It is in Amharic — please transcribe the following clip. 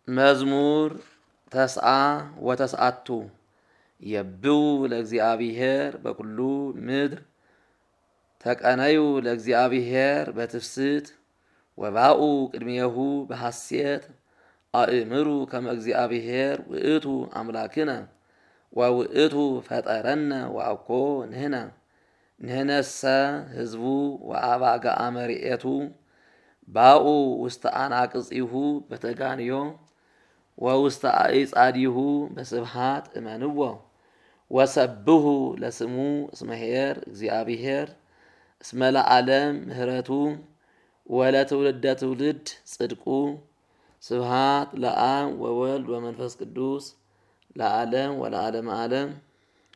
መዝሙር ተስዓ ወተስዓቱ የብው ለእግዚአብሔር በኩሉ ምድር ተቀነዩ ለእግዚአብሔር በትፍስት ወባኡ ቅድሜሁ በሐሴት አእምሩ ከመ እግዚአብሔር ውእቱ አምላክነ ወውእቱ ፈጠረነ ወአኮ ንሕነ ንሕነሰ ሕዝቡ ወአባግዓ መርኤቱ ባኡ ውስተ አናቅጽሁ በተጋንዮ ወውስተ አዕጻዲሁ በስብሐት እመንዎ ወሰብሑ ለስሙ እስመ ኄር እግዚአብሔር እስመ ለዓለም ምህረቱ ወለትውልደ ትውልድ ጽድቁ ስብሐት ለአብ ወወልድ ወመንፈስ ቅዱስ ለዓለም ወለዓለመ ዓለም